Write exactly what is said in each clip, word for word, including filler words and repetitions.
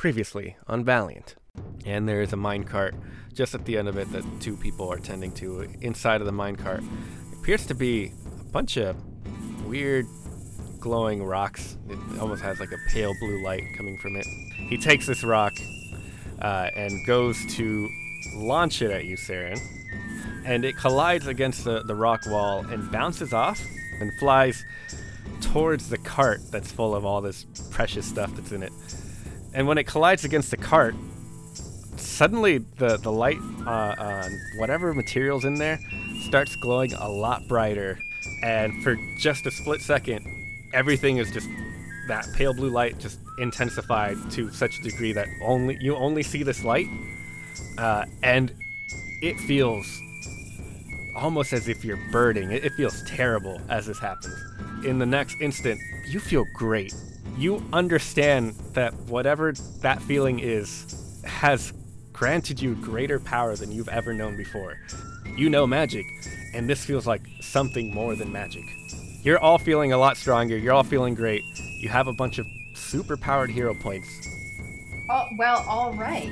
Previously on Valiant. And there is a minecart just at the end of it that two people are tending to. Inside of the minecart appears to be a bunch of weird glowing rocks. It almost has like a pale blue light coming from it. He takes this rock uh, and goes to launch it at you, Saren. And it collides against the, the rock wall and bounces off and flies towards the cart that's full of all this precious stuff that's in it. And when it collides against the cart, suddenly the, the light uh, on whatever material's in there starts glowing a lot brighter. And for just a split second, everything is just, that pale blue light just intensified to such a degree that only you only see this light. Uh, and it feels almost as if you're burning. It, it feels terrible as this happens. In the next instant, you feel great. You understand that whatever that feeling is has granted you greater power than you've ever known before. You know magic, and this feels like something more than magic. You're all feeling a lot stronger. You're all feeling great. You have a bunch of super-powered hero points. Oh, well, all right.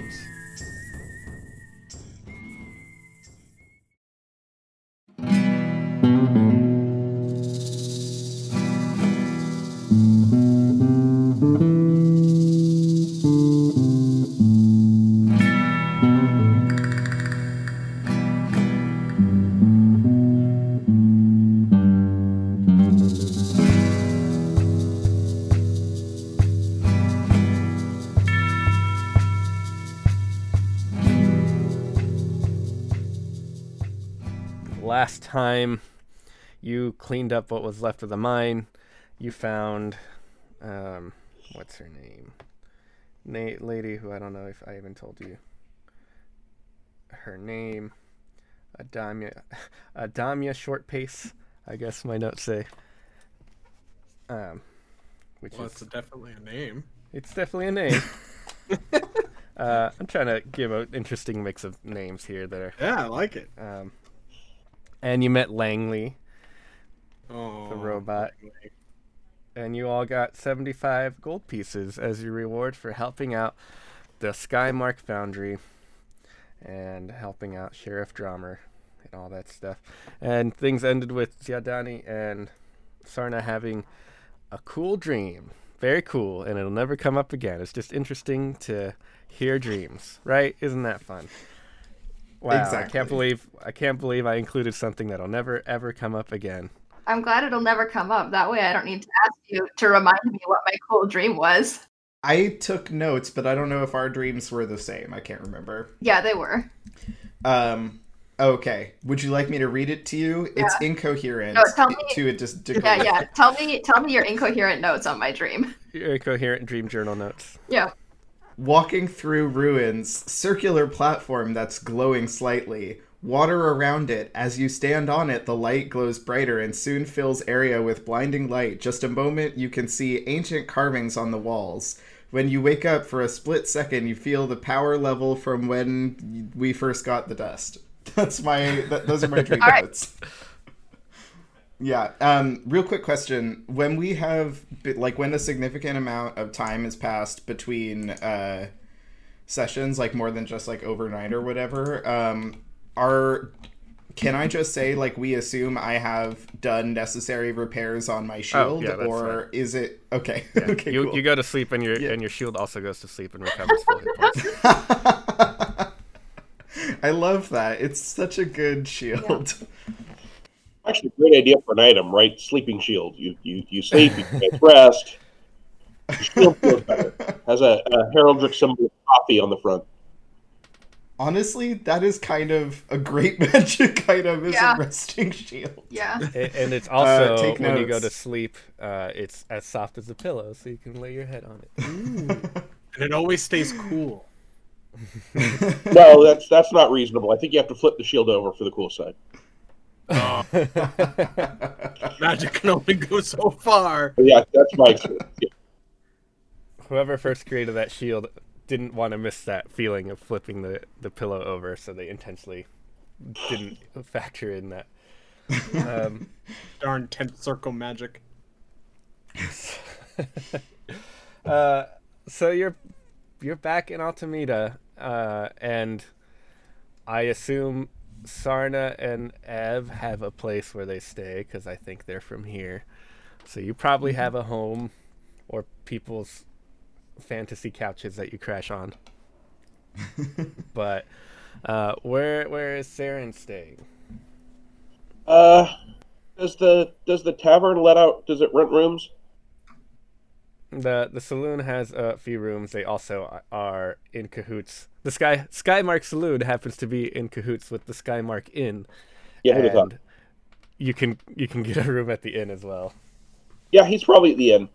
Last time you cleaned up what was left of the mine, you found, um, what's her name? Nate lady, who I don't know if I even told you her name. Adamia, Adamia Short Pace, I guess my notes say. Um, which well, is it's definitely a name. It's definitely a name. uh, I'm trying to give an interesting mix of names here that are. Yeah, I like it. Um, and you met Langley, oh, the robot. Langley. And you all got seventy-five gold pieces as your reward for helping out the Skymark Foundry and helping out Sheriff Drummer and all that stuff. And things ended with Ziadani and Sarna having a cool dream. Very cool, and it'll never come up again. It's just interesting to hear dreams, right? Isn't that fun? Wow, exactly. I can't believe I can't believe I included something that'll never ever come up again. I'm glad it'll never come up. That way I don't need to ask you to remind me what my cool dream was. I took notes, but I don't know if our dreams were the same. I can't remember. Yeah, they were. Um. Okay. Would you like me to read it to you? Yeah. It's incoherent. No, tell me. To a dis- degree. Yeah, yeah. Tell me, tell me your incoherent notes on my dream. Your incoherent dream journal notes. Yeah. Walking through ruins, circular platform that's glowing slightly. Water around it. As you stand on it, the light glows brighter and soon fills area with blinding light. Just a moment, you can see ancient carvings on the walls. When you wake up for a split second, you feel the power level from when we first got the dust. That's my. That, those are my dream notes. Yeah. Um. Real quick question: when we have, like, when a significant amount of time has passed between uh, sessions, like more than just like overnight or whatever, um, are can I just say, like, we assume I have done necessary repairs on my shield, oh, yeah, that's or right. is it okay? Yeah. okay. You Cool. you go to sleep and your Yeah. and your shield also goes to sleep and recovers full hit points. I love that. It's such a good shield. Yeah. Actually, a great idea for an item, right? Sleeping shield. You you, you sleep, you get rest. Your shield feels better. Has a, a heraldic symbol of coffee on the front. Honestly, that is kind of a great magic item, is Yeah. a resting shield. Yeah. and, and it's also Uh, take when you go notes. to sleep, uh, it's as soft as a pillow, so you can lay your head on it. And it always stays cool. No, that's that's not reasonable. I think you have to flip the shield over for the cool side. Oh, magic can only go so far. But yeah, that's my experience. Yeah. Whoever first created that shield didn't want to miss that feeling of flipping the, the pillow over, so they intentionally didn't factor in that. Um, Darn tenth circle magic. uh, so you're you're back in Altamira, uh, and I assume Sarna and Ev have a place where they stay because I think they're from here. So you probably have a home or people's fantasy couches that you crash on. But uh, where where is Saren staying? Uh, does the does the tavern let out? Does it rent rooms? The the saloon has a few rooms. They also are in cahoots. The Sky Skymark Saloon happens to be in cahoots with the Skymark Inn. Yeah, who'd have thought? and you can you can get a room at the inn as well. Yeah, he's probably at the inn.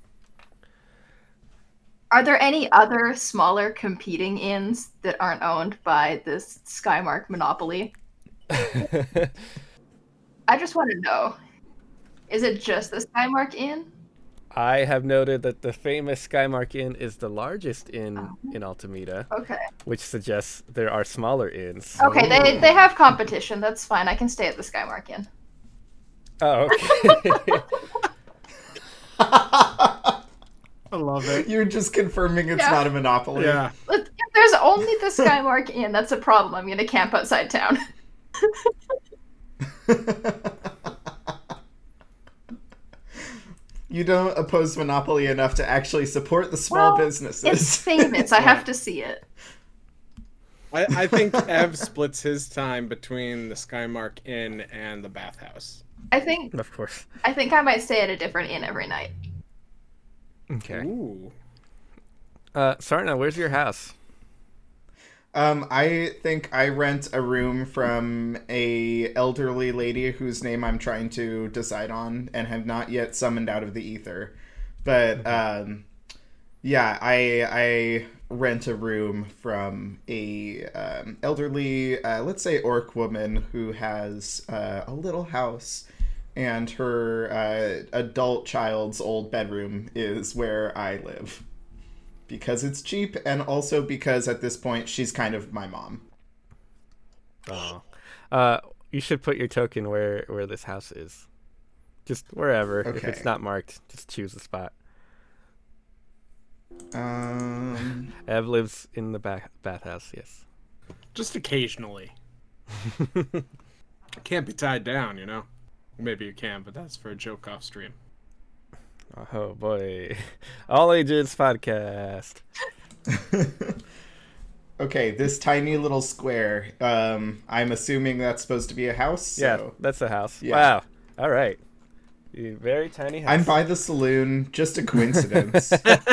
Are there any other smaller competing inns that aren't owned by this Skymark monopoly? I just want to know. Is it just the Skymark Inn? I have noted that the famous Skymark Inn is the largest inn Oh. in Altamira, Okay. which which suggests there are smaller inns. Okay, they they have competition. That's fine. I can stay at the Skymark Inn. Oh, okay. I love it. You're just confirming it's Yeah. not a monopoly. Yeah. If there's only the Skymark Inn, that's a problem. I'm gonna camp outside town. You don't oppose monopoly enough to actually support the small Well, businesses. It's famous. I have to see it. I, I think Ev splits his time between the Skymark Inn and the bathhouse. I think Of course. I think I might stay at a different inn every night. Okay. Ooh. Uh, Sarna, where's your house? Um, I think I rent a room from a elderly lady whose name I'm trying to decide on and have not yet summoned out of the ether. But um, yeah, I I rent a room from a um, elderly, uh, let's say, orc woman who has uh, a little house, and her uh, adult child's old bedroom is where I live. Because it's cheap, and also because at this point she's kind of my mom. Oh. Uh, you should put your token where, where this house is. Just wherever. If Okay. it's not marked, just choose a spot. Um, Ev lives in the bath bathhouse, yes. Just occasionally. Can't be tied down, you know? Maybe you can, but that's for a joke off stream. Oh boy. All Ages Podcast. okay, this tiny little square. Um, I'm assuming that's supposed to be a house. So Yeah, that's the house. Yeah. Wow. All right. A very tiny house. I'm by the saloon. Just a coincidence.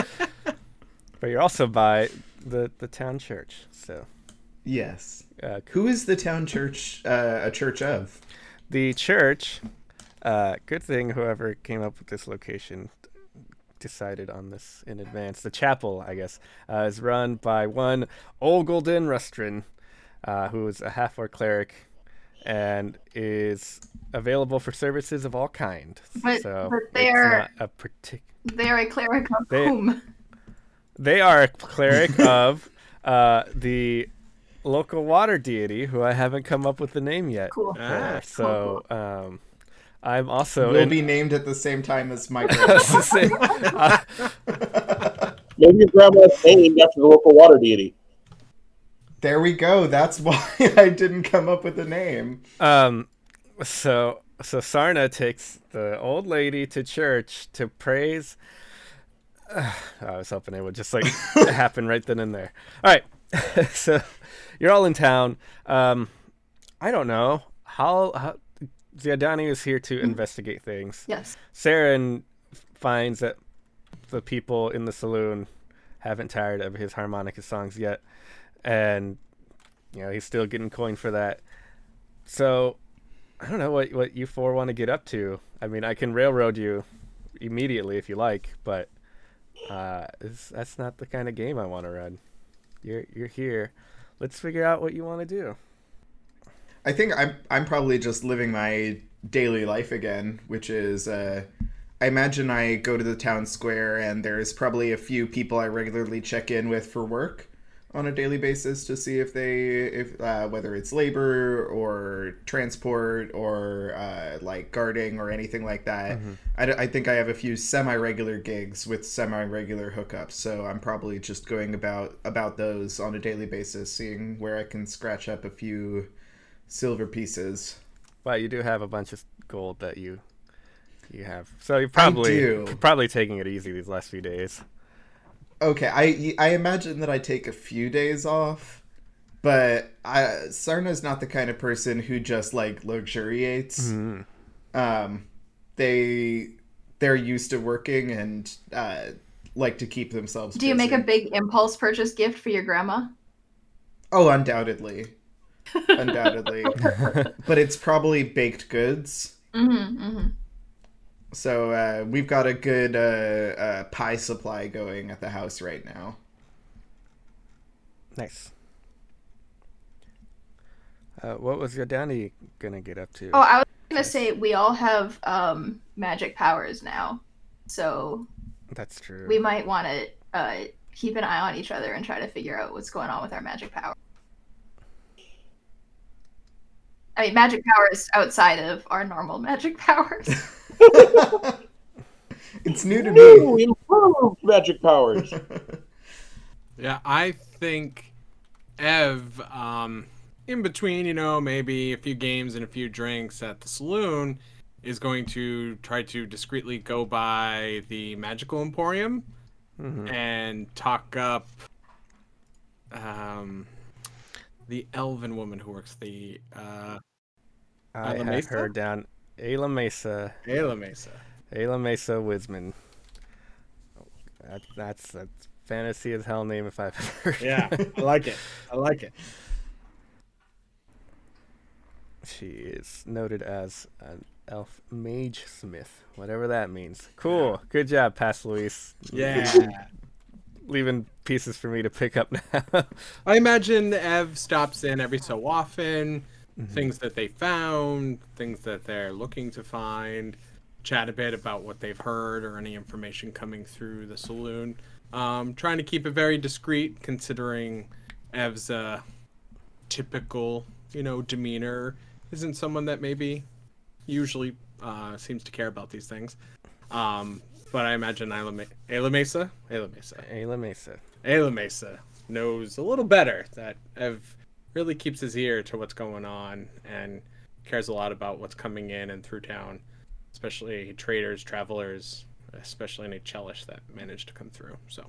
But you're also by the, the town church. So yes. uh, Who is the town church? Uh, a church of? the church, uh, good thing whoever came up with this location decided on this in advance. The chapel, I guess, uh, is run by one Olgolden Rustrin, uh, who is a half-orc cleric and is available for services of all kind. But- so but it's they're- not a partic- They're a cleric of They- whom? They are a cleric of uh, the local water deity, who I haven't come up with the name yet. Cool. Ah, for. So um, I'm also Will in- be named at the same time as my That's grandma. the same. Uh, Maybe your grandma's named after the local water deity. There we go. That's why I didn't come up with a name. um, so so Sarna takes the old lady to church to praise. I was hoping it would just like happen right then and there. All right, so you're all in town. Um, I don't know how. how Ziadani is here to investigate things. Yes. Saren finds that the people in the saloon haven't tired of his harmonica songs yet, and you know he's still getting coin for that. So I don't know what what you four want to get up to. I mean, I can railroad you immediately if you like, but uh, it's, that's not the kind of game I want to run. You're you're here. Let's figure out what you want to do. I think I'm I'm probably just living my daily life again, which is uh, I imagine I go to the town square and there's probably a few people I regularly check in with for work. on a daily basis to see if they, if uh, whether it's labor or transport or uh, like guarding or anything like that. Mm-hmm. I, I think I have a few semi-regular gigs with semi-regular hookups, so I'm probably just going about about those on a daily basis, seeing where I can scratch up a few silver pieces. Well, you do have a bunch of gold that you you have, so you're probably probably taking it easy these last few days. Okay, I I imagine that I take a few days off, but I, Sarna's not the kind of person who just like luxuriates. Mm-hmm. Um, they they're used to working and uh, like to keep themselves. Do busy. you make a big impulse purchase gift for your grandma? Oh, undoubtedly, undoubtedly, but it's probably baked goods. Mm-hmm, mm-hmm. So uh, we've got a good uh, uh, pie supply going at the house right now. Nice. Uh, what was your Danny gonna get up to? Oh, I was gonna say we all have um, magic powers now, so that's true. We might want to uh, keep an eye on each other and try to figure out what's going on with our magic power. I mean, magic powers outside of our normal magic powers. It's new to me. Improved magic powers. Yeah, I think Ev, um, in between, you know, maybe a few games and a few drinks at the saloon, is going to try to discreetly go by the Magical Emporium mm-hmm. and talk up um, the elven woman who works the... Uh, I have Mesa? her down. Ayla Mesa. Ayla Mesa. Ayla Mesa Wisman. That, that's a fantasy as hell name if I've ever heard. Yeah, I like it. I like it. She is noted as an elf mage smith, whatever that means. Cool. Yeah. Good job, Past Luis. Yeah. Leaving pieces for me to pick up now. I imagine Ev stops in every so often. Mm-hmm. Things that they found, things that they're looking to find, chat a bit about what they've heard or any information coming through the saloon. Um, trying to keep it very discreet, considering Ev's uh, typical, you know, demeanor isn't someone that maybe usually uh, seems to care about these things. Um, but I imagine Ayla, Me- Ayla Mesa, Ayla Mesa, Ayla Mesa, Ayla Mesa knows a little better that Ev really keeps his ear to what's going on and cares a lot about what's coming in and through town, especially traders, travelers, especially any Chelish that managed to come through. So,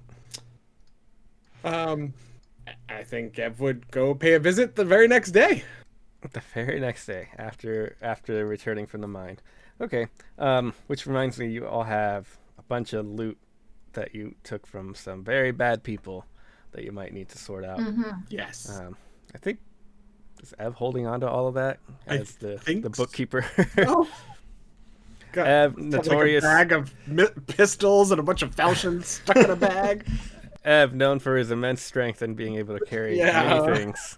um, I think Ev would go pay a visit the very next day. The very next day after after returning from the mine. Okay. Um, which reminds me, you all have a bunch of loot that you took from some very bad people that you might need to sort out. Mm-hmm. Yes. Um, I think is Ev holding on to all of that as I the the bookkeeper. Oh. God, Ev, notorious like a bag of mi- pistols and a bunch of falchions stuck in a bag. Ev, known for his immense strength and being able to carry yeah. many things.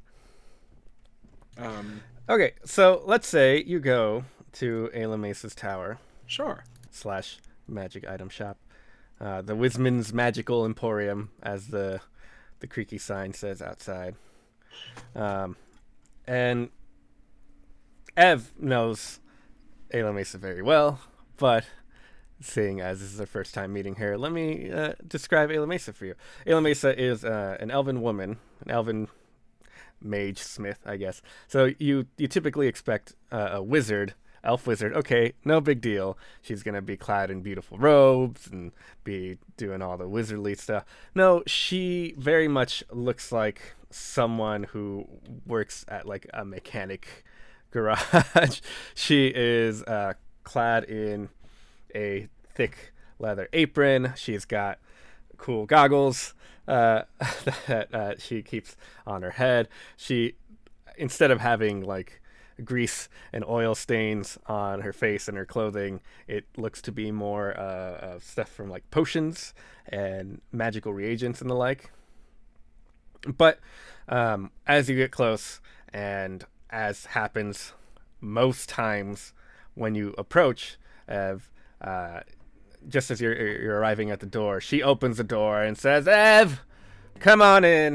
um. Okay, so let's say you go to Ayla Mesa's tower. Sure. Slash magic item shop. Uh, the Wisman's Magical Emporium, as the the creaky sign says outside. Um, and Ev knows Ayla Mesa very well, but seeing as this is our first time meeting her, let me uh, describe Ayla Mesa for you. Ayla Mesa is uh, an elven woman, an elven mage smith, I guess. So you you typically expect uh, a wizard, elf wizard. Okay, no big deal. She's gonna be clad in beautiful robes and be doing all the wizardly stuff. No, she very much looks like someone who works at like a mechanic garage. She is uh, clad in a thick leather apron. She's got cool goggles uh, that uh, she keeps on her head. She, instead of having like grease and oil stains on her face and her clothing, it looks to be more uh, of stuff from like potions and magical reagents and the like. But um, as you get close, and as happens most times when you approach Ev, uh, just as you're, you're arriving at the door, she opens the door and says, "Ev, come on in."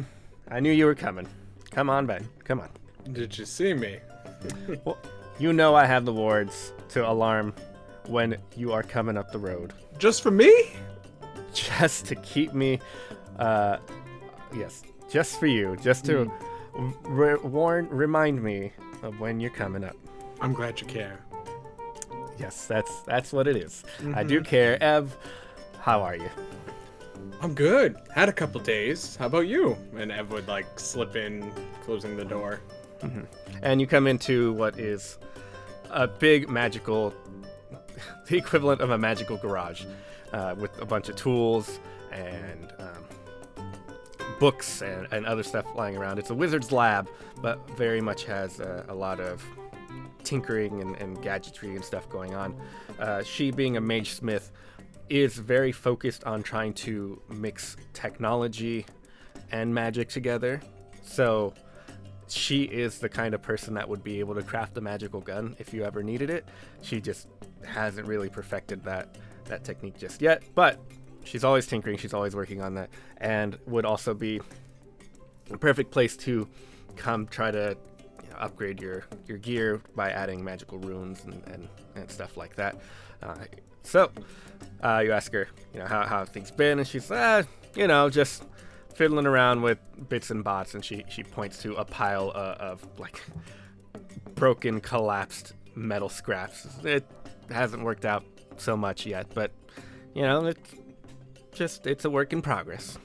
I knew you were coming. Come on, Ben. Come on. Did you see me? Well, you know I have the wards to alarm when you are coming up the road. Just for me? Just to keep me, uh, yes, just for you. Just to Mm. re- warn, remind me of when you're coming up. I'm glad you care. Yes, that's that's what it is. I Mm-hmm. do care. Ev, how are you? I'm good. Had a couple days. How about you? And Ev would like slip in, closing the door. And you come into what is a big magical, the equivalent of a magical garage, uh, with a bunch of tools and um, books and, and other stuff lying around. It's a wizard's lab, but very much has uh, a lot of tinkering and, and gadgetry and stuff going on. Uh, she, being a mage smith, is very focused on trying to mix technology and magic together. So she is the kind of person that would be able to craft a magical gun if you ever needed it. She just hasn't really perfected that that technique just yet, but she's always tinkering, she's always working on that, and would also be a perfect place to come try to, you know, upgrade your, your gear by adding magical runes and, and, and stuff like that. Uh, so uh, you ask her, you know, how, how have things been, and she's, ah, you know, just fiddling around with bits and bots, and she, she points to a pile uh, of, like, broken, collapsed metal scraps. It hasn't worked out so much yet, but, you know, it's just, it's a work in progress.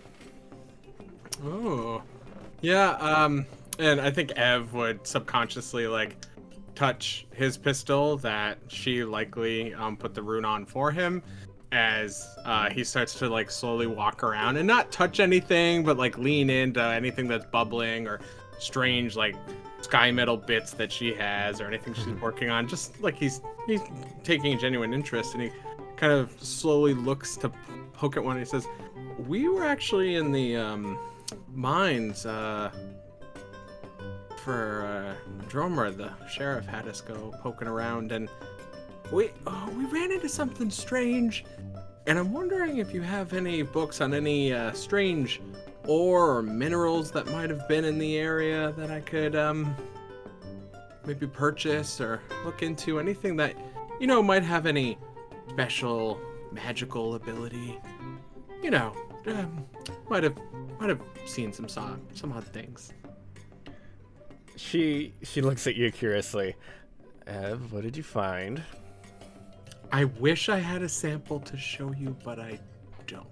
Oh, yeah. Um, and I think Ev would subconsciously like touch his pistol that she likely um, put the rune on for him, as uh, he starts to like slowly walk around and not touch anything, but like lean into anything that's bubbling or strange like sky metal bits that she has or anything she's working on. Just like he's he's taking a genuine interest, and he kind of slowly looks to poke at one, and he says, "We were actually in the um, mines uh, for uh, Dromer. The sheriff had us go poking around, and we oh, we ran into something strange. And I'm wondering if you have any books on any uh, strange ore or minerals that might have been in the area that I could um, maybe purchase or look into. Anything that, you know, might have any special magical ability. You know, um, might have might have seen some so- some odd things." She she looks at you curiously. Ev, what did you find? I wish I had a sample to show you, but I don't.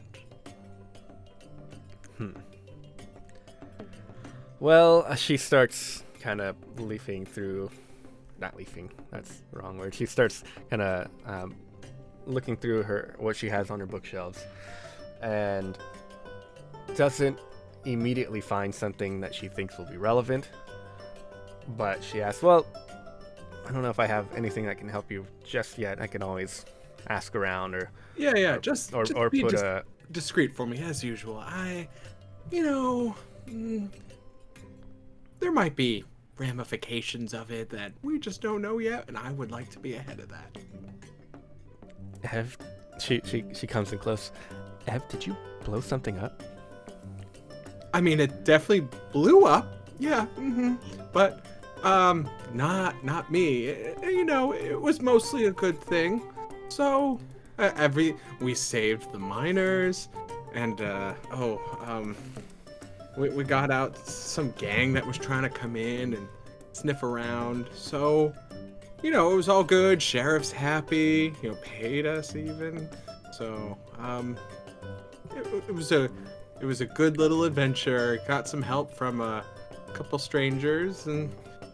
Well, uh, she starts kind of leafing through, not leafing, that's the wrong word. She starts kind of um, looking through her what she has on her bookshelves, and doesn't immediately find something that she thinks will be relevant. But she asks, "Well, I don't know if I have anything that can help you just yet. I can always ask around, or Yeah, yeah, or, just or, just or be put dis- a." discreet for me as usual. I, you know, mm, there might be ramifications of it that we just don't know yet, and I would like to be ahead of that." Ev, she she she comes in close. Ev, did you blow something up? I mean, it definitely blew up. Yeah, mm-hmm. But um, not not me. It- you know, it was mostly a good thing. So uh, every we saved the miners, and uh, oh, um, we we got out some gang that was trying to come in and sniff around. So, you know, it was all good. Sheriff's happy. You know, paid us even. So um, it, it was a it was a good little adventure. Got some help from a couple strangers, and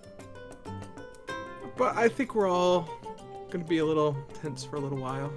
but I think we're all gonna be a little tense for a little while.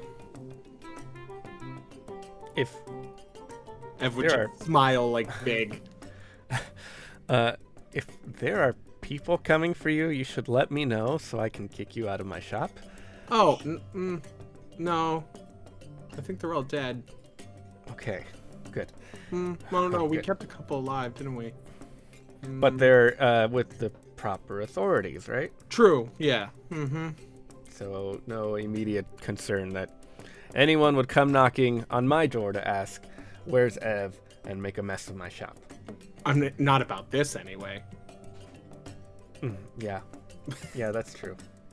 If Ev would There just smile like big. uh if there are people coming for you, you should let me know so I can kick you out of my shop. Oh, n- mm, no. I think they're all dead. Okay, good. Mm, well, no, we Okay. kept a couple alive, didn't we? But Mm, they're uh, with the proper authorities, right? True, yeah. Mm-hmm. So no immediate concern that anyone would come knocking on my door to ask, "Where's Ev?" and make a mess of my shop. I'm n- not about this anyway. Mm, yeah. Yeah, that's true.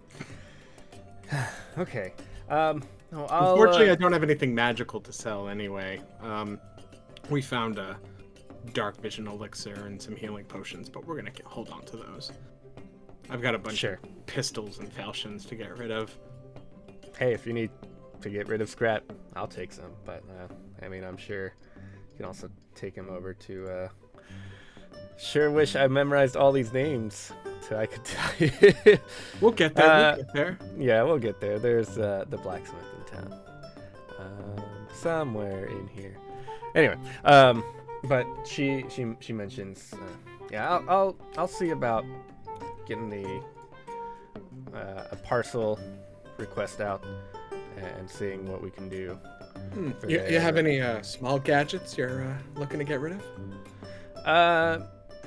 Okay. Um, no, I'll, Unfortunately, uh, I don't have anything magical to sell anyway. Um, we found a dark vision elixir and some healing potions, but we're gonna get, hold on to those. I've got a bunch Sure. of pistols and falchions to get rid of. Hey, if you need to get rid of scrap, I'll take some. But uh, I mean, I'm sure you can also take him over to. Uh... Sure, wish I memorized all these names so I could tell you. We'll get there. Uh, we'll get there. Yeah, we'll get there. There's uh, the blacksmith in town, um, somewhere in here. Anyway, um, but she she she mentions, uh, yeah, I'll, I'll I'll see about getting the uh, a parcel request out and seeing what we can do. Hmm. for You, the- you have any uh, small gadgets you're uh, looking to get rid of? Uh,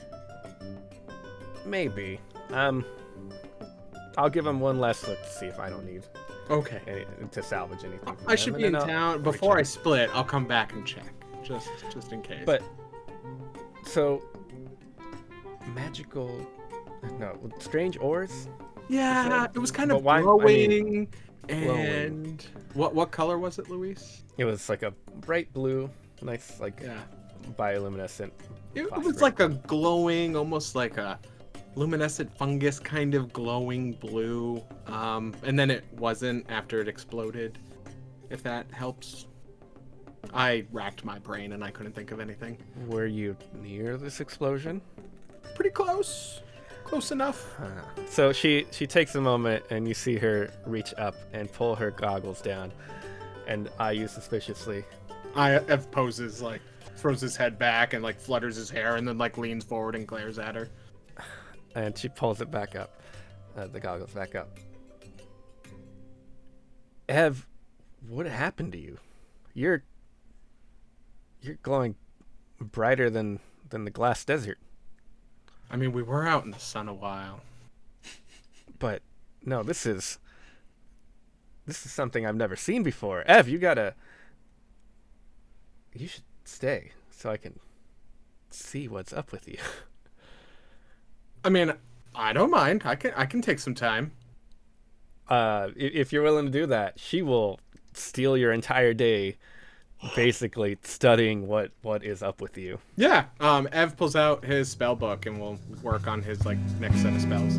maybe. Um, I'll give him one last look to see if I don't need Okay. any, to salvage anything. from I them, should and be in then I'll town. reach Before I out. split, I'll come back and check. Just just in case. But so magical, no, strange ores. yeah, it was kind But of why- I glowing. mean, and what what color was it, Luis? It was like a bright blue, nice like Yeah. bioluminescent. It, it was phosphorus. like a glowing, almost like a luminescent fungus kind of glowing blue. Um, and then it wasn't after it exploded, if that helps. I racked my brain and I couldn't think of anything. Were you near this explosion? Pretty close. Close enough. Uh, so she she takes a moment, and you see her reach up and pull her goggles down, and eye you suspiciously. I F poses, like, throws his head back and, like, flutters his hair and then, like, leans forward and glares at her. And she pulls it back up, uh, the goggles back up. Ev, what happened to you? You're you're glowing brighter than than the glass desert. I mean, we were out in the sun a while. But no, this is this is something I've never seen before. Ev, you gotta you should stay so I can see what's up with you. I mean, I don't mind. I can I can take some time. Uh, i- if you're willing to do that, she will steal your entire day, basically studying what what is up with you. Yeah. Um, Ev pulls out his spell book and we'll work on his like next set of spells.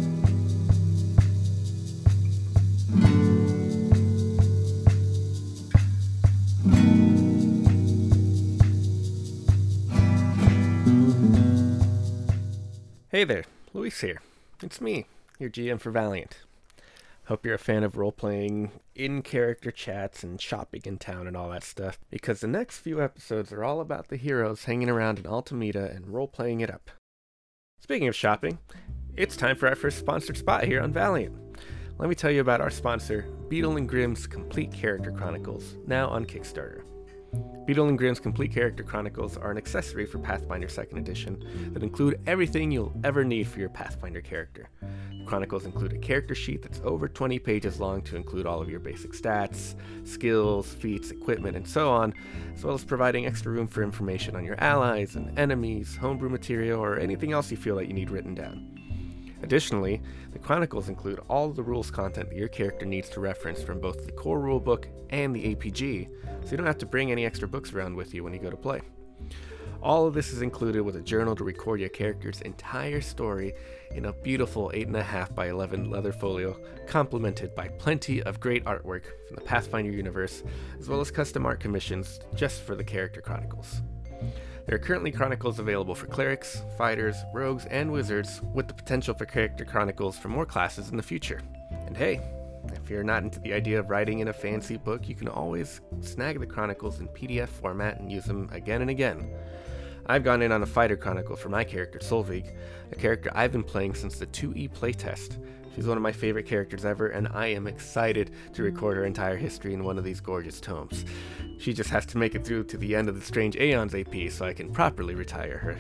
Hey there, Luis here. It's me, your G M for Valiant. Hope you're a fan of role-playing, in-character chats, and shopping in town and all that stuff, because the next few episodes are all about the heroes hanging around in Altameda and role-playing it up. Speaking of shopping, it's time for our first sponsored spot here on Valiant. Let me tell you about our sponsor, Beetle and Grimm's Complete Character Chronicles, now on Kickstarter. Beetle and Grimm's Complete Character Chronicles are an accessory for Pathfinder second Edition that include everything you'll ever need for your Pathfinder character. The Chronicles include a character sheet that's over twenty pages long to include all of your basic stats, skills, feats, equipment, and so on, as well as providing extra room for information on your allies and enemies, homebrew material, or anything else you feel that you need written down. Additionally, the Chronicles include all of the rules content that your character needs to reference from both the core rulebook and the A P G, so you don't have to bring any extra books around with you when you go to play. All of this is included with a journal to record your character's entire story in a beautiful eight point five by eleven leather folio, complemented by plenty of great artwork from the Pathfinder universe, as well as custom art commissions just for the Character Chronicles. There are currently Chronicles available for clerics, fighters, rogues, and wizards, with the potential for Character Chronicles for more classes in the future. And hey, if you're not into the idea of writing in a fancy book, you can always snag the Chronicles in P D F format and use them again and again. I've gone in on a fighter chronicle for my character, Solveig, a character I've been playing since the two E playtest. She's one of my favorite characters ever, and I am excited to record her entire history in one of these gorgeous tomes. She just has to make it through to the end of the Strange Aeons A P so I can properly retire her.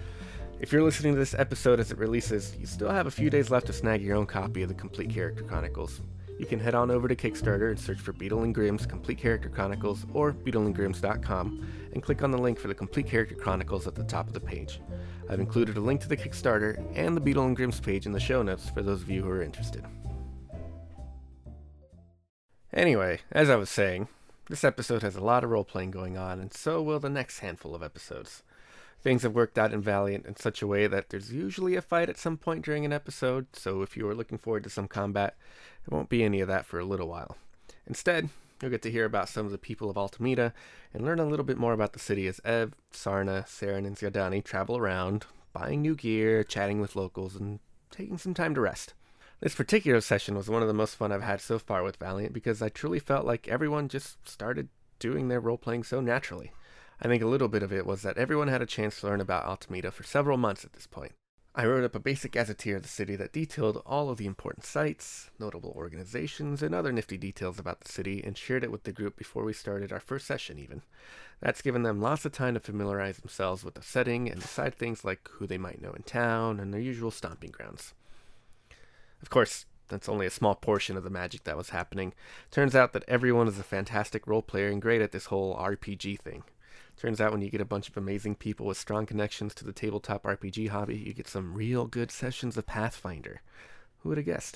If you're listening to this episode as it releases, you still have a few days left to snag your own copy of the Complete Character Chronicles. you can head on over to Kickstarter and search for Beetle and Grimm's Complete Character Chronicles or beetle and grimms dot com and click on the link for the Complete Character Chronicles at the top of the page. I've included a link to the Kickstarter and the Beetle and Grimm's page in the show notes for those of you who are interested. Anyway, as I was saying, this episode has a lot of role-playing going on, and so will the next handful of episodes. Things have worked out in Valiant in such a way that there's usually a fight at some point during an episode, so if you are looking forward to some combat, there won't be any of that for a little while. Instead, you'll get to hear about some of the people of Altameda and learn a little bit more about the city as Ev, Sarna, Saren, and Ziadani travel around, buying new gear, chatting with locals, and taking some time to rest. This particular session was one of the most fun I've had so far with Valiant because I truly felt like everyone just started doing their role-playing so naturally. I think a little bit of it was that everyone had a chance to learn about Altameda for several months at this point. I wrote up a basic gazetteer of the city that detailed all of the important sites, notable organizations, and other nifty details about the city and shared it with the group before we started our first session even. That's given them lots of time to familiarize themselves with the setting and decide things like who they might know in town and their usual stomping grounds. Of course, that's only a small portion of the magic that was happening. Turns out that everyone is a fantastic role player and great at this whole R P G thing. Turns out when you get a bunch of amazing people with strong connections to the tabletop R P G hobby, you get some real good sessions of Pathfinder. Who would have guessed?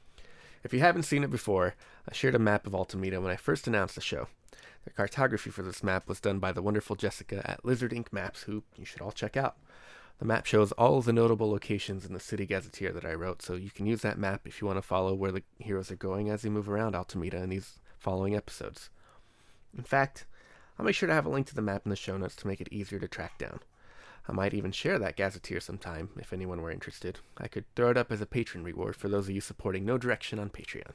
If you haven't seen it before, I shared a map of Altameda when I first announced the show. The cartography for this map was done by the wonderful Jessica at Lizard Ink Maps, who you should all check out. The map shows all of the notable locations in the city gazetteer that I wrote, so you can use that map if you want to follow where the heroes are going as they move around Altameda in these following episodes. In fact, I'll make sure to have a link to the map in the show notes to make it easier to track down. I might even share that gazetteer sometime, if anyone were interested. I could throw it up as a patron reward for those of you supporting No Direction on Patreon.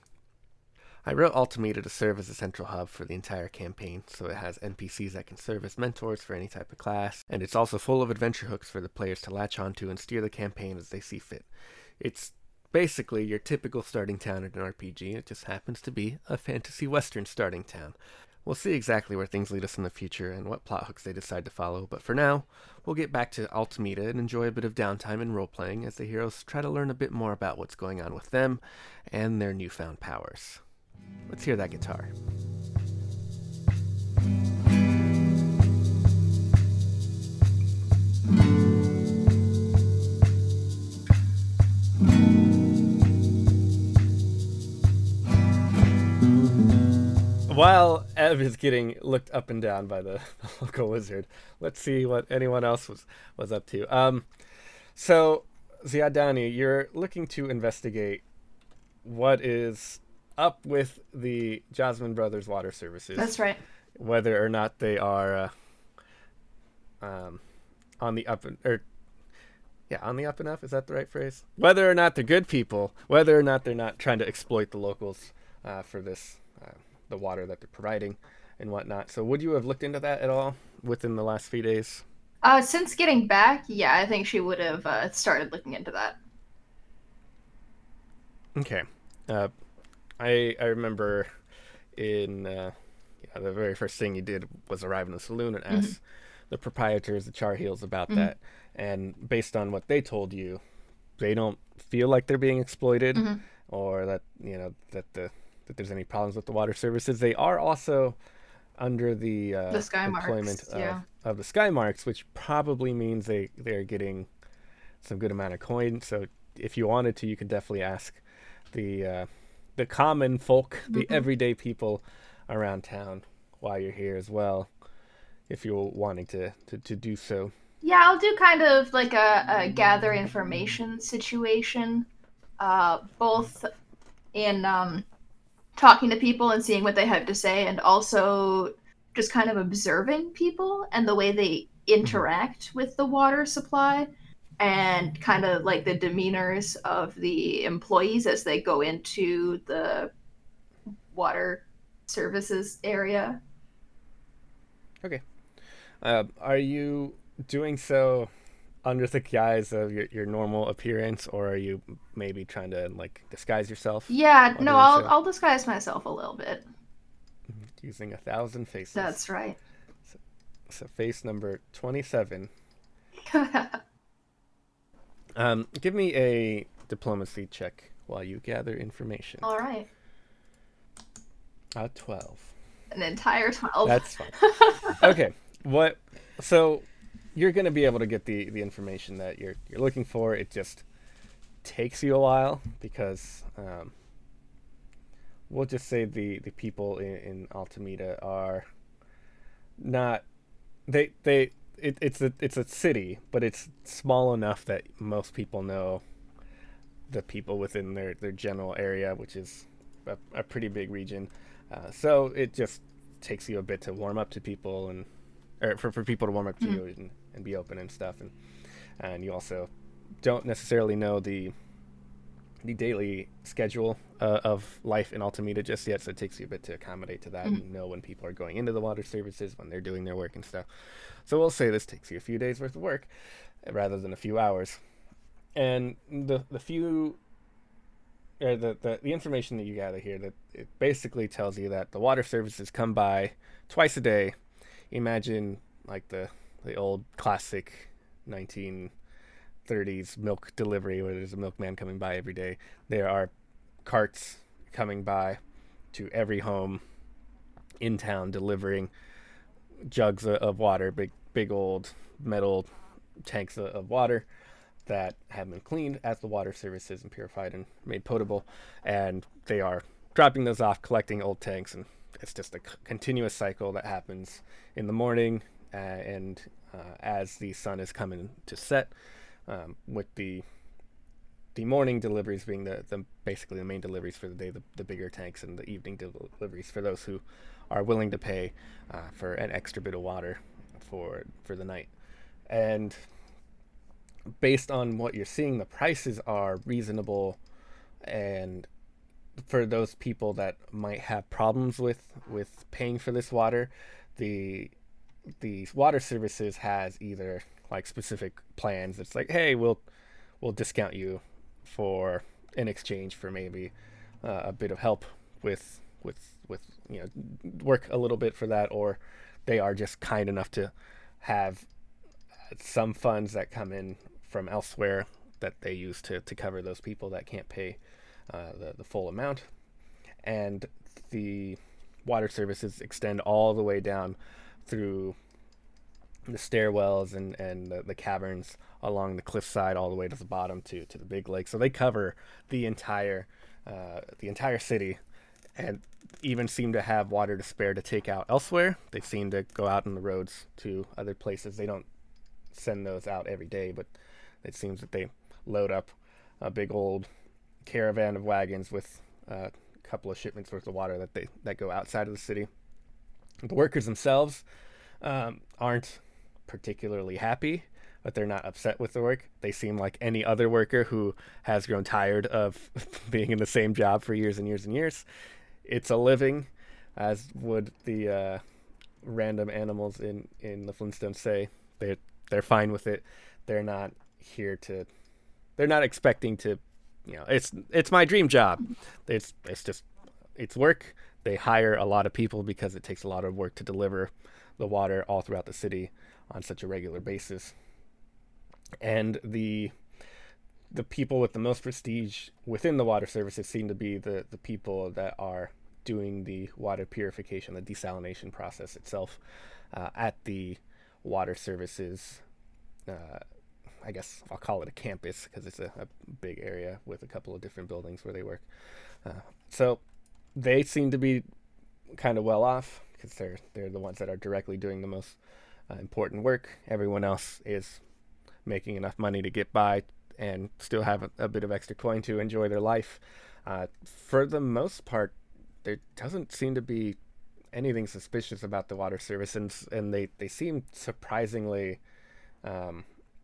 I wrote Altameda to serve as a central hub for the entire campaign, so it has N P Cs that can serve as mentors for any type of class, and it's also full of adventure hooks for the players to latch onto and steer the campaign as they see fit. It's basically your typical starting town in an R P G. It just happens to be a fantasy western starting town. We'll see exactly where things lead us in the future and what plot hooks they decide to follow, but for now, we'll get back to Altameda and enjoy a bit of downtime and role-playing as the heroes try to learn a bit more about what's going on with them and their newfound powers. Let's hear that guitar. While Ev is getting looked up and down by the local wizard, let's see what anyone else was, was up to. Um, so, Ziadani, you're looking to investigate what is up with the Jasmine Brothers Water Services. That's right. Whether or not they are uh, um, on the up and or yeah, on the up and up. Is that the right phrase? Whether or not they're good people. Whether or not they're not trying to exploit the locals uh, for this uh, the water that they're providing and whatnot. So, would you have looked into that at all within the last few days? Uh, since getting back, yeah, I think she would have uh, started looking into that. Okay. Uh, I I remember in uh, yeah, the very first thing you did was arrive in the saloon and ask mm-hmm. the proprietors, the Charheels, about mm-hmm. that. And based on what they told you, they don't feel like they're being exploited mm-hmm. or that you know that the that there's any problems with the water services. They are also under the, uh, the sky employment marks, of, yeah. of the sky marks, which probably means they they're getting some good amount of coin. So if you wanted to, you could definitely ask the uh, the common folk, the mm-hmm. everyday people around town while you're here as well, if you're wanting to, to, to do so. Yeah, I'll do kind of like a, a gather information situation, uh, both in um, talking to people and seeing what they have to say, and also just kind of observing people and the way they interact mm-hmm. with the water supply. And kind of like the demeanors of the employees as they go into the water services area. Okay. Uh, are you doing so under the guise of your, your normal appearance, or are you maybe trying to like disguise yourself? Yeah, no, I'll so? I'll disguise myself a little bit. Using a thousand faces. That's right. So, so face number twenty-seven. Um, give me a diplomacy check while you gather information. All right. Uh, twelve. An entire twelve. That's fine. Okay. What? So you're going to be able to get the, the information that you're you're looking for. It just takes you a while because um, we'll just say the, the people in, in Altameda are not they they it, it's a it's a city, but it's small enough that most people know the people within their, their general area, which is a, a pretty big region. Uh, so it just takes you a bit to warm up to people and or for, for people to warm up to mm-hmm. you and, and be open and stuff. And and you also don't necessarily know the the daily schedule uh, of life in Altameda just yet, so it takes you a bit to accommodate to that mm-hmm. and know when people are going into the water services, when they're doing their work and stuff. So we'll say this takes you a few days worth of work rather than a few hours. And the the few uh, the, the the information that you gather here, that it basically tells you that the water services come by twice a day. Imagine like the the old classic nineteen thirties milk delivery where there's a milkman coming by every day. There are carts coming by to every home in town delivering jugs of water, big big old metal tanks of water that have been cleaned at the water services and purified and made potable, and they are dropping those off, collecting old tanks, and it's just a c- continuous cycle that happens in the morning uh, and uh, as the sun is coming to set, um, with the the morning deliveries being the, the basically the main deliveries for the day, the, the bigger tanks, and the evening del- deliveries for those who are willing to pay uh, for an extra bit of water for for the night. And based on what you're seeing, the prices are reasonable, and for those people that might have problems with with paying for this water, the the water services has either like specific plans. It's like, hey, we'll we'll discount you for in exchange for maybe uh, a bit of help with with with you know work a little bit for that, or they are just kind enough to have some funds that come in from elsewhere that they use to, to cover those people that can't pay uh, the, the full amount. And the water services extend all the way down through the stairwells and, and the, the caverns along the cliffside all the way to the bottom to, to the big lake. So they cover the entire uh, the entire city, and even seem to have water to spare to take out elsewhere. They seem to go out on the roads to other places. They don't send those out every day, but it seems that they load up a big old caravan of wagons with uh, a couple of shipments worth of water that they that go outside of the city. The workers themselves um, aren't particularly happy, but they're not upset with the work. They seem like any other worker who has grown tired of being in the same job for years and years and years. It's a living, as would the uh, random animals in, in the Flintstones say. They're, they're fine with it. They're not here to, they're not expecting to, you know, it's it's my dream job. It's it's just, it's work. They hire a lot of people because it takes a lot of work to deliver the water all throughout the city on such a regular basis. And the the people with the most prestige within the water services seem to be the, the people that are doing the water purification, the desalination process itself uh, at the water services uh, I guess I'll call it a campus because it's a, a big area with a couple of different buildings where they work. Uh, so they seem to be kind of well off because they're they're the ones that are directly doing the most uh, important work. Everyone else is making enough money to get by and still have a, a bit of extra coin to enjoy their life. Uh, for the most part, there doesn't seem to be anything suspicious about the water service, and, and they, they seem surprisingly... Um,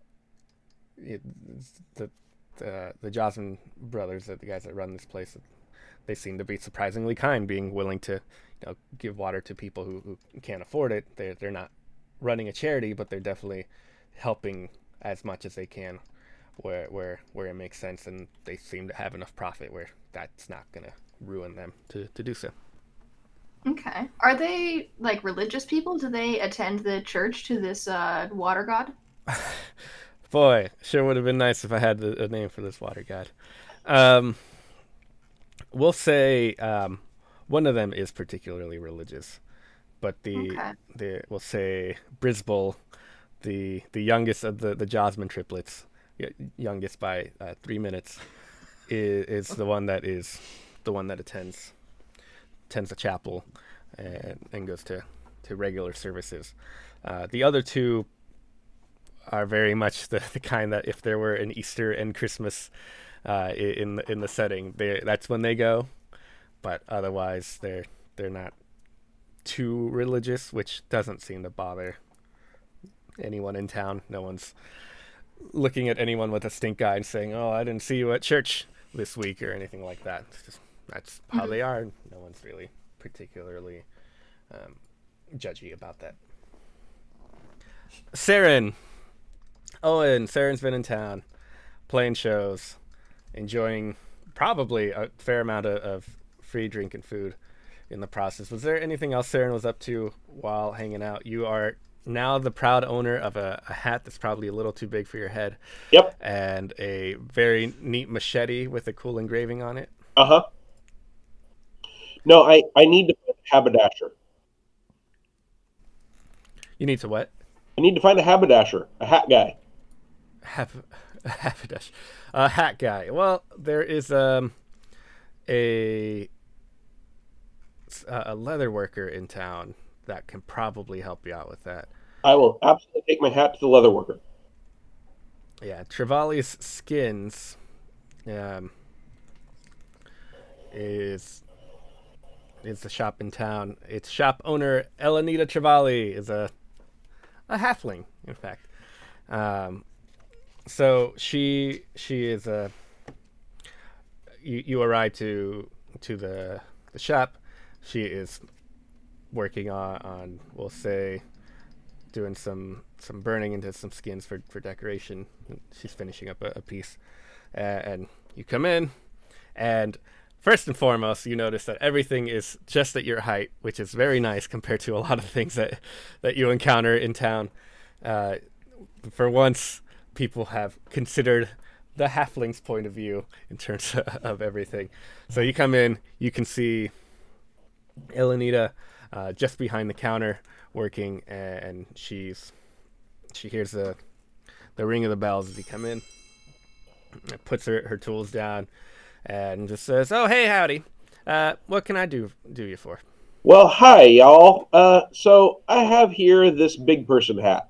It, the the the Josman brothers, the guys that run this place, they seem to be surprisingly kind, being willing to, you know, give water to people who, who can't afford it. They're they're not running a charity, but they're definitely helping as much as they can, where where where it makes sense, and they seem to have enough profit where that's not gonna ruin them to, to do so. Okay. Are they like religious people? Do they attend the church to this uh, water god? Boy, sure would have been nice if I had the, a name for this water god. Um, we'll say um, one of them is particularly religious, but the Okay. the we'll say Brisbal, the the youngest of the the Josman triplets, y- youngest by uh, three minutes, is, is the one that is the one that attends attends the chapel and, and goes to, to regular services. Uh, the other two are very much the, the kind that if there were an Easter and Christmas uh, i- in the, in the setting, they that's when they go. But otherwise, they're they're not too religious, which doesn't seem to bother anyone in town. No one's looking at anyone with a stink eye and saying, "Oh, I didn't see you at church this week" or anything like that. It's just that's how they are. No one's really particularly um, judgy about that. Saren. Owen, Saren's been in town, playing shows, enjoying probably a fair amount of, of free drink and food in the process. Was there anything else Saren was up to while hanging out? You are now the proud owner of a, a hat that's probably a little too big for your head. Yep. And a very neat machete with a cool engraving on it. Uh huh. No, I, I need to find a haberdasher. You need to what? I need to find a haberdasher, a hat guy. Have have a dash. A hat guy. Well, there is um a a leather worker in town that can probably help you out with that. I will absolutely take my hat to the leather worker. Yeah, Trevali's Skins um is is the shop in town. Its shop owner Elenita Trevali is a a halfling, in fact. Um So she she is a. You, you arrive to to the the shop. She is working on, on we'll say doing some some burning into some skins for, for decoration. She's finishing up a, a piece, uh, and you come in, and first and foremost you notice that everything is just at your height, which is very nice compared to a lot of things that that you encounter in town. Uh, for once. People have considered the halfling's point of view in terms of everything. So you come in, you can see Elenita uh, just behind the counter working, and she's she hears the the ring of the bells as you come in. Puts her, her tools down and just says, "Oh, hey, howdy. Uh, what can I do do you for?" Well, hi, y'all. Uh, so I have here this big person hat,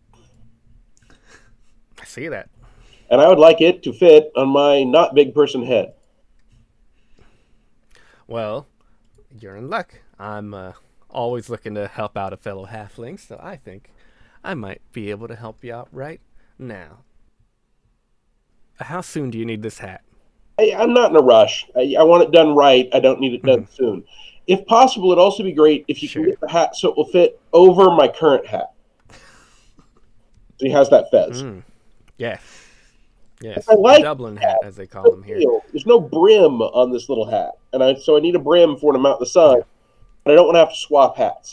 I see that. and I would like it to fit on my not big person head. Well, you're in luck. I'm uh, always looking to help out a fellow halfling, so I think I might be able to help you out right now. How soon do you need this hat? I, I'm not in a rush. I, I want it done right. I don't need it done Mhm. soon. If possible, it'd also be great if you Sure. can get the hat so it will fit over my current hat. So he has that fez. Mm. Yes. Yes. I like Dublin hat, as they call them here. There's no brim on this little hat, and I so I need a brim for when I'm out in the sun. But I don't want to have to swap hats.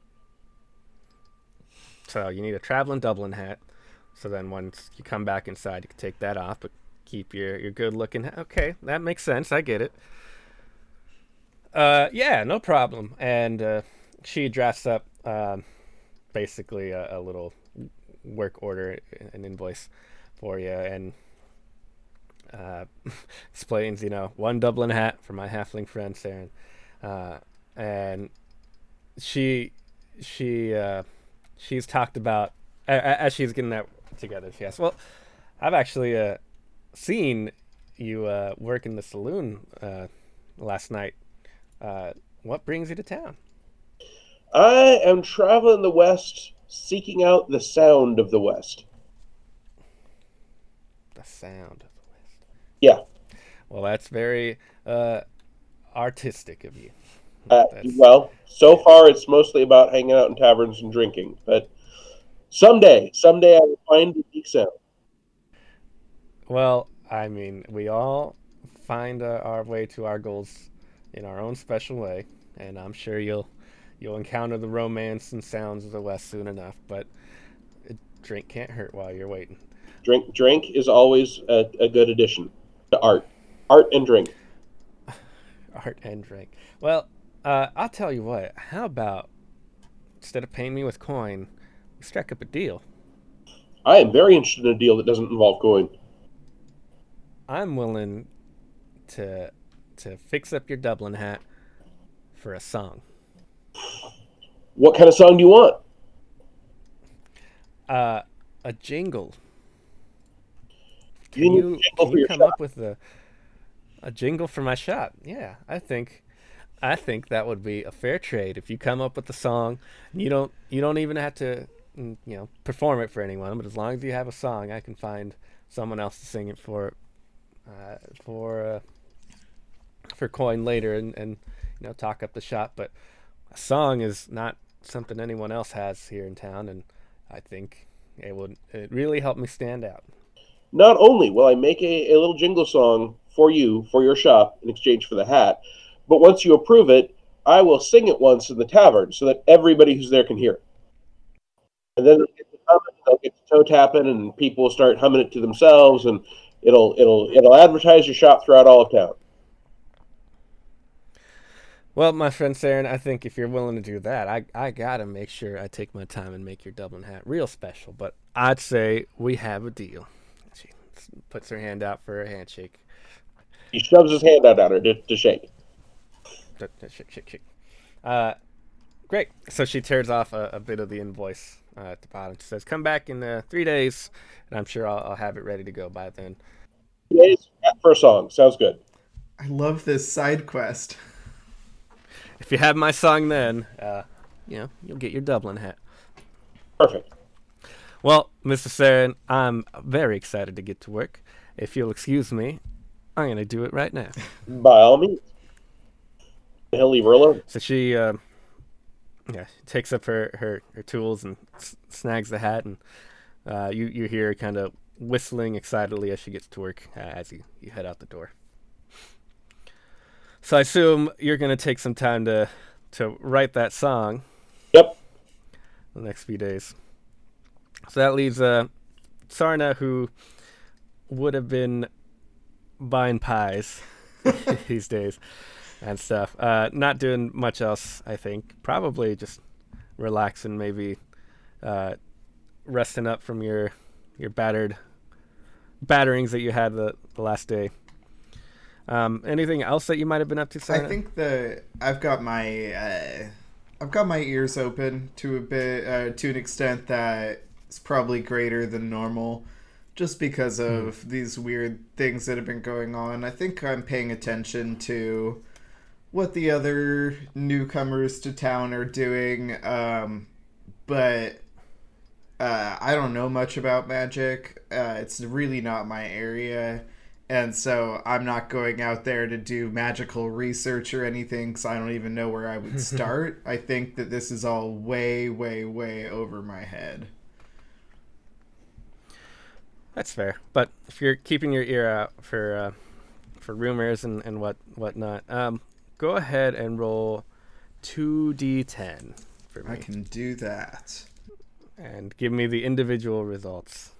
So you need a traveling Dublin hat. So then once you come back inside, you can take that off, but keep your, your good looking hat. Okay, that makes sense. I get it. Uh, yeah, no problem. And uh, she drafts up um, basically a, a little work order, an invoice for you, and uh, explains, you know, one Dublin hat for my halfling friend Saren, uh, and she she uh, she's talked about a- a- as she's getting that together. She asks, "Well, I've actually uh, seen you uh, work in the saloon uh, last night. Uh, what brings you to town?" I am traveling the West, seeking out the sound of the West. The sound of the West. Yeah. Well, that's very uh, artistic of you. Uh, That's- well, so far it's mostly about hanging out in taverns and drinking, but someday, someday I will find the unique sound. Well, I mean, we all find uh, our way to our goals in our own special way, and I'm sure you'll you'll encounter the romance and sounds of the West soon enough. But a drink can't hurt while you're waiting. Drink, drink is always a, a good addition to art. Art and drink. Art and drink. Well, Uh, I'll tell you what. How about instead of paying me with coin, we strike up a deal? I am very interested in a deal that doesn't involve coin. I'm willing to to fix up your Dublin hat for a song. What kind of song do you want? Uh, a jingle. Can You need a you, jingle can for you your come shop. up with a a jingle for my shop? Yeah, I think I think that would be a fair trade if you come up with the song. And you don't you don't even have to mm, you know perform it for anyone, but as long as you have a song, I can find someone else to sing it for uh, for uh, for coin later and, and you know talk up the shop. But a song is not something anyone else has here in town, and I think it would it really help me stand out. Not only will I make a, a little jingle song for you, for your shop, in exchange for the hat, but once you approve it, I will sing it once in the tavern so that everybody who's there can hear it. And then they'll get to, humming, they'll get to toe tapping, and people will start humming it to themselves, and it'll it'll it'll advertise your shop throughout all of town. Well, my friend Saren, I think if you're willing to do that, I I gotta make sure I take my time and make your Dublin hat real special. But I'd say we have a deal. She puts her hand out for a handshake. He shoves his hand out at her to, to shake. Shake, shake, shake. Uh, great. So she tears off a, a bit of the invoice uh, at the bottom. She says, "Come back in uh, three days, and I'm sure I'll, I'll have it ready to go by then." Days for a song. Sounds good. I love this side quest. If you have my song, then uh, you know you'll get your Dublin hat. Perfect. Well, Mister Saren, I'm very excited to get to work. If you'll excuse me, I'm gonna do it right now. By all means. He'll leave her alone. So she, uh, yeah, takes up her, her, her tools and s- snags the hat, and uh, you you hear her kind of whistling excitedly as she gets to work uh, as you, you head out the door. So I assume you're gonna take some time to to write that song. Yep. The next few days. So that leaves uh, Sarna, who would have been buying pies these days and stuff. Uh, not doing much else, I think. Probably just relaxing, maybe uh, resting up from your your battered batterings that you had the, the last day. Um, anything else that you might have been up to, Sarna? I think the I've got my uh, I've got my ears open to a bit uh, to an extent that is probably greater than normal, just because of mm. these weird things that have been going on. I think I'm paying attention to what the other newcomers to town are doing, um, but uh, I don't know much about magic. Uh, it's really not my area. And so I'm not going out there to do magical research or anything, because I don't even know where I would start. I think that this is all way, way, way over my head. That's fair. But if you're keeping your ear out for uh, for rumors and, and what whatnot, um, go ahead and roll two d ten for me. I can do that. And give me the individual results.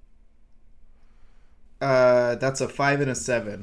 Uh, that's a five and a seven.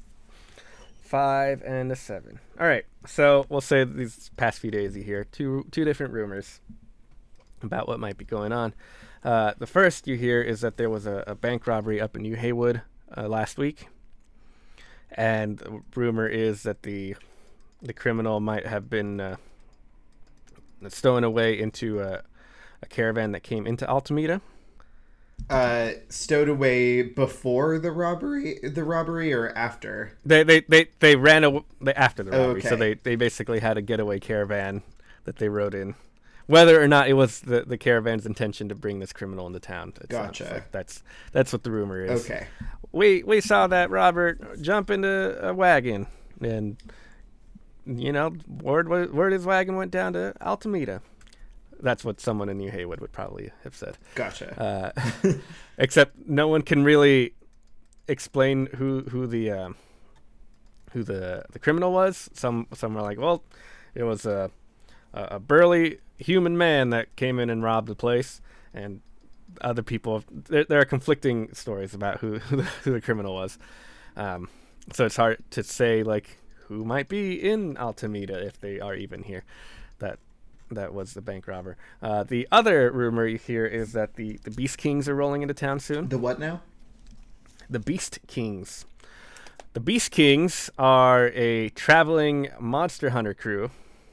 Five and a seven. All right. So we'll say these past few days you hear two two different rumors about what might be going on. Uh, the first you hear is that there was a, a bank robbery up in New Haywood uh, last week, and the rumor is that the the criminal might have been uh, stolen away into a, a caravan that came into Altamira. Uh, stowed away before the robbery, the robbery, or after? They they they, they ran away after the robbery, okay. So they, they basically had a getaway caravan that they rode in. Whether or not it was the, the caravan's intention to bring this criminal into town, it gotcha. Like that's that's what the rumor is. Okay. We we saw that Robert jump into a wagon, and you know, word word his wagon went down to Altamira. That's what someone in New Haywood would probably have said. Gotcha. Uh, except no one can really explain who who the um, who the the criminal was. Some some are like, well, it was a a burly human man that came in and robbed the place, and other people. There, there are conflicting stories about who who the, who the criminal was. Um, so it's hard to say like who might be in Altameda if they are even here. That that was the bank robber. Uh, the other rumor you hear is that the, the Beast Kings are rolling into town soon. The what now? The Beast Kings. The Beast Kings are a traveling monster hunter crew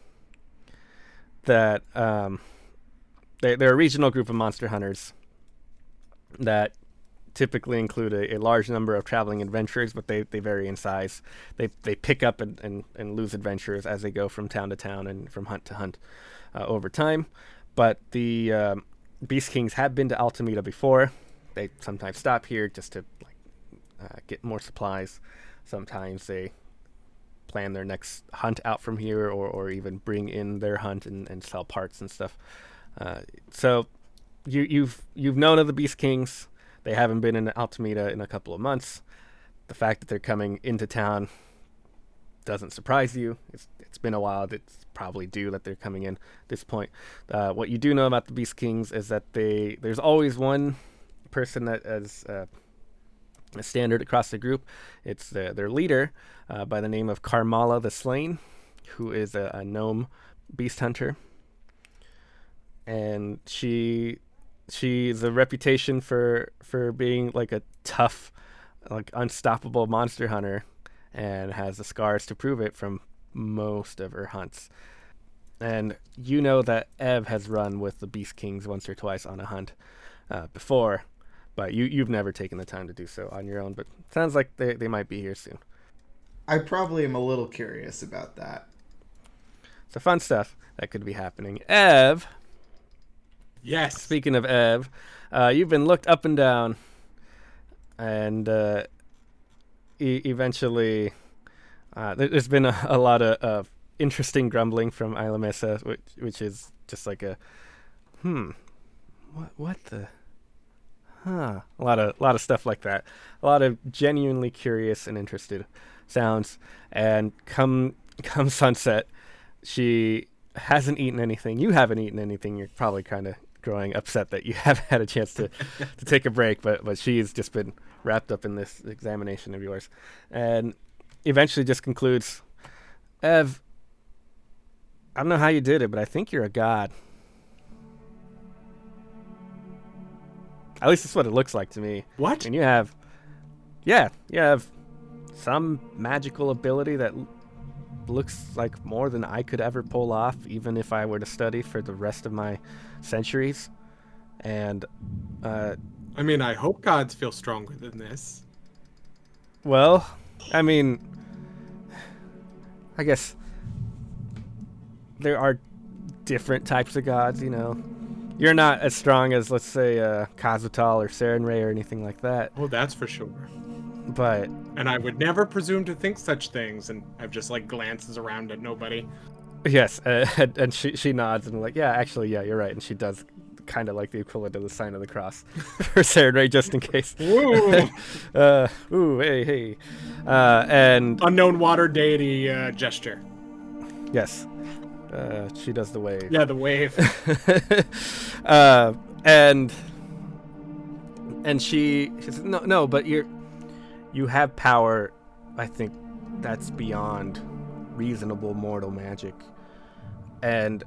that um, they, they're a regional group of monster hunters that typically include a, a large number of traveling adventurers, but they, they vary in size. They they pick up and, and, and lose adventurers as they go from town to town and from hunt to hunt uh, over time. But the um, Beast Kings have been to Altameda before. They sometimes stop here just to like uh, get more supplies. Sometimes they plan their next hunt out from here, or, or even bring in their hunt and, and sell parts and stuff. Uh, so you, you've you've known of the Beast Kings. They haven't been in Altameda in a couple of months. The fact that they're coming into town doesn't surprise you. It's it's been a while. It's probably due that they're coming in at this point. Uh, what you do know about the Beast Kings is that they there's always one person that is uh, a standard across the group. It's the, their leader uh, by the name of Karmala the Slain, who is a, a gnome beast hunter. And she... She's a reputation for for being like a tough, like unstoppable monster hunter, and has the scars to prove it from most of her hunts. And you know that Ev has run with the Beast Kings once or twice on a hunt uh, before, but you you've never taken the time to do so on your own. But it sounds like they they might be here soon. I probably am a little curious about that. So fun stuff that could be happening. Ev. Yes. Speaking of Ev, uh, you've been looked up and down, and uh, e- eventually uh, there's been a, a lot of uh, interesting grumbling from Isla Mesa, which, which is just like a, hmm, what what the, huh, a lot of a lot of stuff like that, a lot of genuinely curious and interested sounds, and come come sunset, she hasn't eaten anything. You haven't eaten anything. You're probably kind of growing upset that you haven't had a chance to, to take a break, but but she's just been wrapped up in this examination of yours, and eventually just concludes, Ev, I don't know how you did it, but I think you're a god. At least that's what it looks like to me. What? And you have, yeah, you have some magical ability that l- looks like more than I could ever pull off, even if I were to study for the rest of my centuries. And, uh... I mean, I hope gods feel stronger than this. Well, I mean... I guess... there are different types of gods, you know. You're not as strong as, let's say, uh, Kazutal or Sarenrae or anything like that. Oh, that's for sure. But... And I would never presume to think such things, and I've just, like, glances around at nobody. Yes, uh, and, and she she nods and like, yeah, actually, yeah, you're right. And she does kind of like the equivalent of the sign of the cross for Sarenrae, just in case. Ooh. uh, ooh, hey, hey. Uh, and... Unknown water deity uh, gesture. Yes. Uh, she does the wave. Yeah, the wave. uh, and... And she, she says, no, no, but you're... You have power, I think, that's beyond reasonable mortal magic. And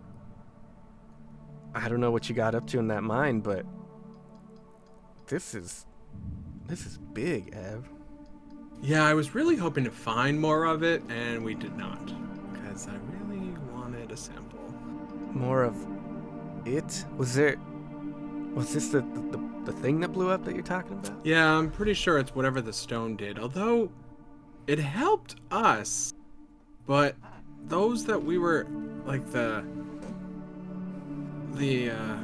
I don't know what you got up to in that mine, but this is this is big, Ev. Yeah, I was really hoping to find more of it, and we did not, because I really wanted a sample. More of it? Was there... Was this the, the, the thing that blew up that you're talking about? Yeah, I'm pretty sure it's whatever the stone did, although it helped us, but those that we were, like, the... The, uh...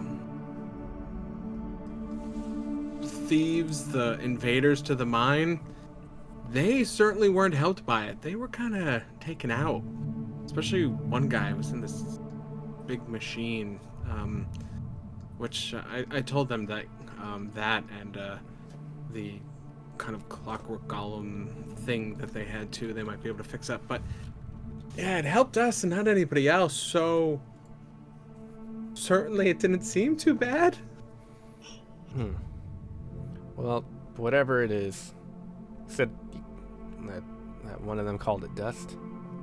thieves, the invaders to the mine, they certainly weren't helped by it. They were kind of taken out. Especially one guy was in this big machine, um... which uh, I, I told them that um, that and uh, the kind of clockwork golem thing that they had too, they might be able to fix up. But yeah, it helped us and not anybody else, so certainly it didn't seem too bad. Hmm. Well, whatever it is, said that, that one of them called it dust.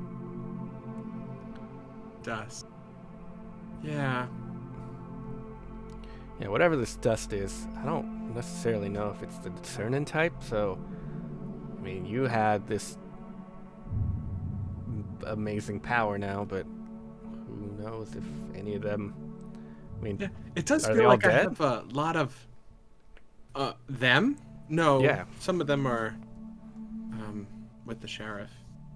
dust. Yeah. Yeah, whatever this dust is, I don't necessarily know if it's the discerning type, so, I mean, you had this amazing power now, but who knows if any of them, I mean, Yeah, it does are they feel all like I dead? have a lot of uh them. No, Yeah. some of them are um with the sheriff.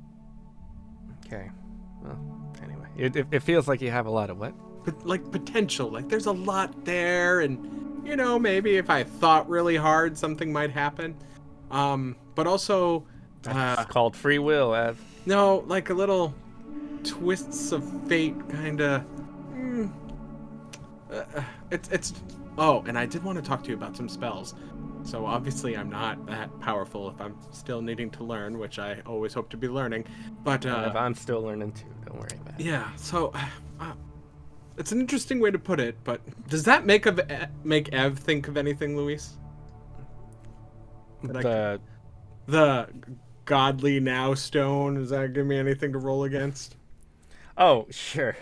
Okay, well, anyway, it, it, it feels like you have a lot of what? But like potential, like there's a lot there, and you know maybe if I thought really hard, something might happen. Um, but also, uh, It's called free will, Ev. no, like a little twists of fate, kind of. Mm, uh, it's it's. Oh, and I did want to talk to you about some spells. So obviously I'm not that powerful if I'm still needing to learn, which I always hope to be learning. But uh, Ev, I'm still learning too, don't worry about it. yeah, so uh, it's an interesting way to put it. But does that make of make Ev think of anything, Luis? That I The, The godly now stone, does that give me anything to roll against? oh, sure.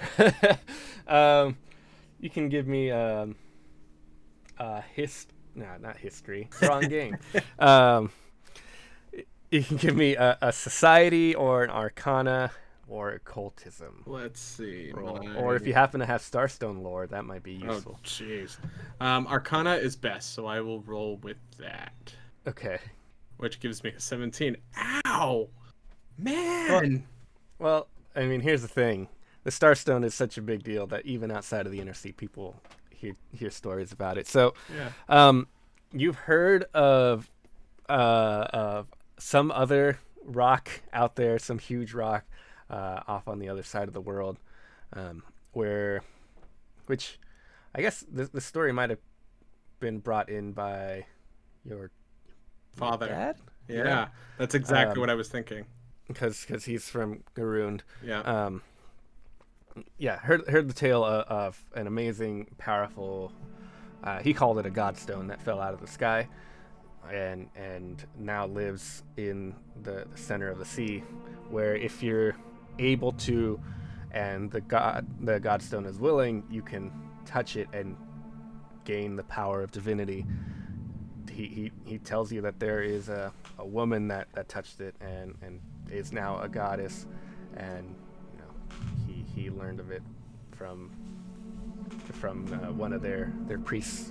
um, you can give me, um, uh, his, no, not history, wrong game. um, you can give me a, a society or an arcana or occultism Let's see. roll. my- Or if you happen to have Starstone lore, that might be Oh, useful. jeez. Um, Arcana is best, so I will roll with that, Okay. which gives me a seventeen. Ow! Man! Well, I mean, here's the thing. The Starstone is such a big deal that even outside of the Inner Sea, people hear, hear stories about it. So, Yeah. um, you've heard of, uh, of some other rock out there, some huge rock, uh, off on the other side of the world, um, where, which, I guess the the story might have been brought in by your Father. dad, Yeah, that's exactly Um, what I was thinking. because because he's from Garund. Yeah. Um, yeah, heard heard the tale of, of an amazing, powerful. Uh, he called it a godstone that fell out of the sky, and and now lives in the, the center of the sea, where if you're able to, and the god the godstone is willing, you can touch it and gain the power of divinity. He he, he tells you that there is a, a woman that, that touched it and, and is now a goddess, and you know he, he learned of it from from uh, one of their, their priests.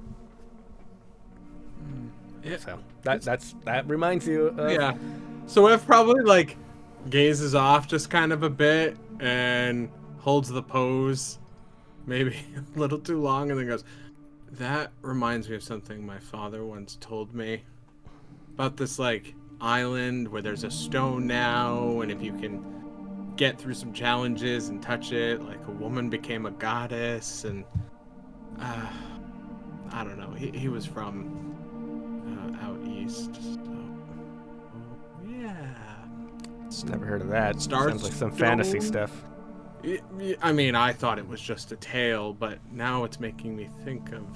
Yeah. So that that's that reminds you of, Yeah. So Ev probably like gazes off just kind of a bit and holds the pose maybe a little too long and then goes, that reminds me of something my father once told me about this like island where there's a stone now, and if you can get through some challenges and touch it, like a woman became a goddess. And uh, I don't know, he, he was from uh, out east, so yeah. Never heard of that. Star Sounds like some fantasy Stone? stuff. Y- y- I mean, I thought it was just a tale, but now it's making me think of.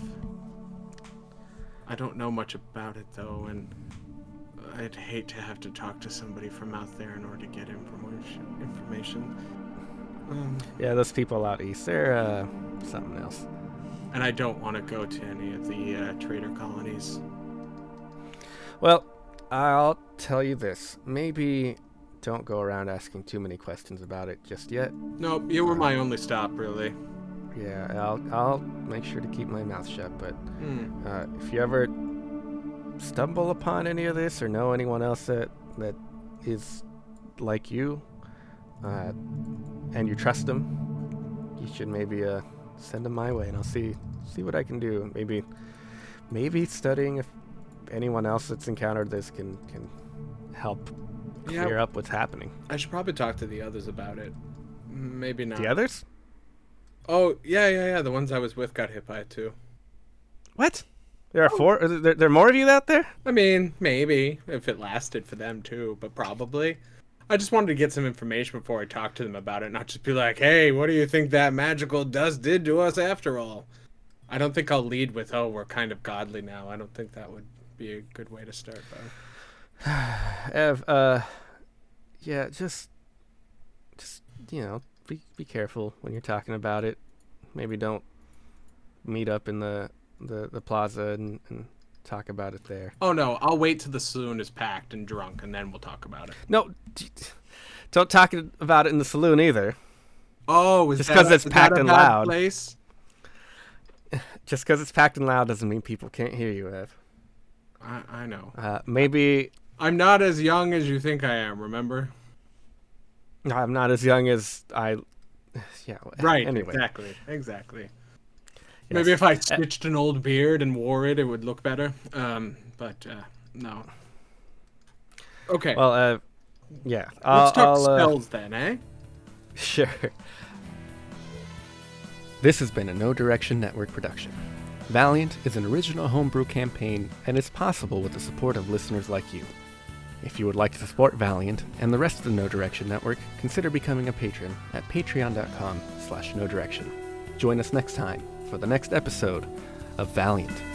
I don't know much about it though, and I'd hate to have to talk to somebody from out there in order to get information. Information. Um, Yeah, those people out east, they're uh, something else. and I don't want to go to any of the uh, trader colonies. Well, I'll tell you this. Maybe don't go around asking too many questions about it just yet. Nope, you were my only stop, really. Yeah, I'll I'll make sure to keep my mouth shut. But Hmm. uh, if you ever stumble upon any of this or know anyone else that that is like you, uh, and you trust them, you should maybe uh, send them my way, and I'll see see what I can do. Maybe maybe studying if anyone else that's encountered this can can help Yeah. clear up what's happening. I should probably talk to the others about it. Maybe not. The others? Oh, yeah, yeah, yeah. The ones I was with got hit by it too. What? There are four. Are there, there are more of you out there? I mean, maybe if it lasted for them too, but probably. I just wanted to get some information before I talk to them about it, not just be like, "Hey, what do you think that magical dust did to us after all?" I don't think I'll lead with, "Oh, we're kind of godly now." I don't think that would be a good way to start, though. Ev, uh, yeah, just, just you know, be be careful when you're talking about it. Maybe don't meet up in the the, the plaza and, and talk about it there. Oh no, I'll wait till the saloon is packed and drunk, and then we'll talk about it. No, don't talk about it in the saloon either. Oh, is just that because a- it's is packed that a and bad loud. Place? Just because it's packed and loud doesn't mean people can't hear you, Ev. I, I know. Uh, maybe I'm not as young as you think I am. Remember? I'm not as young as I. Yeah. Right. Anyway. Exactly. Exactly. Yes. Maybe if I stitched an old beard and wore it, it would look better. Um, but uh, no. Okay. Well, uh, yeah. Let's I'll, talk I'll, uh, spells then, eh? Sure. This has been a No Direction Network production. Valiant is an original homebrew campaign and is possible with the support of listeners like you. If you would like to support Valiant and the rest of the No Direction Network, consider becoming a patron at patreon.com slash no direction. Join us next time for the next episode of Valiant.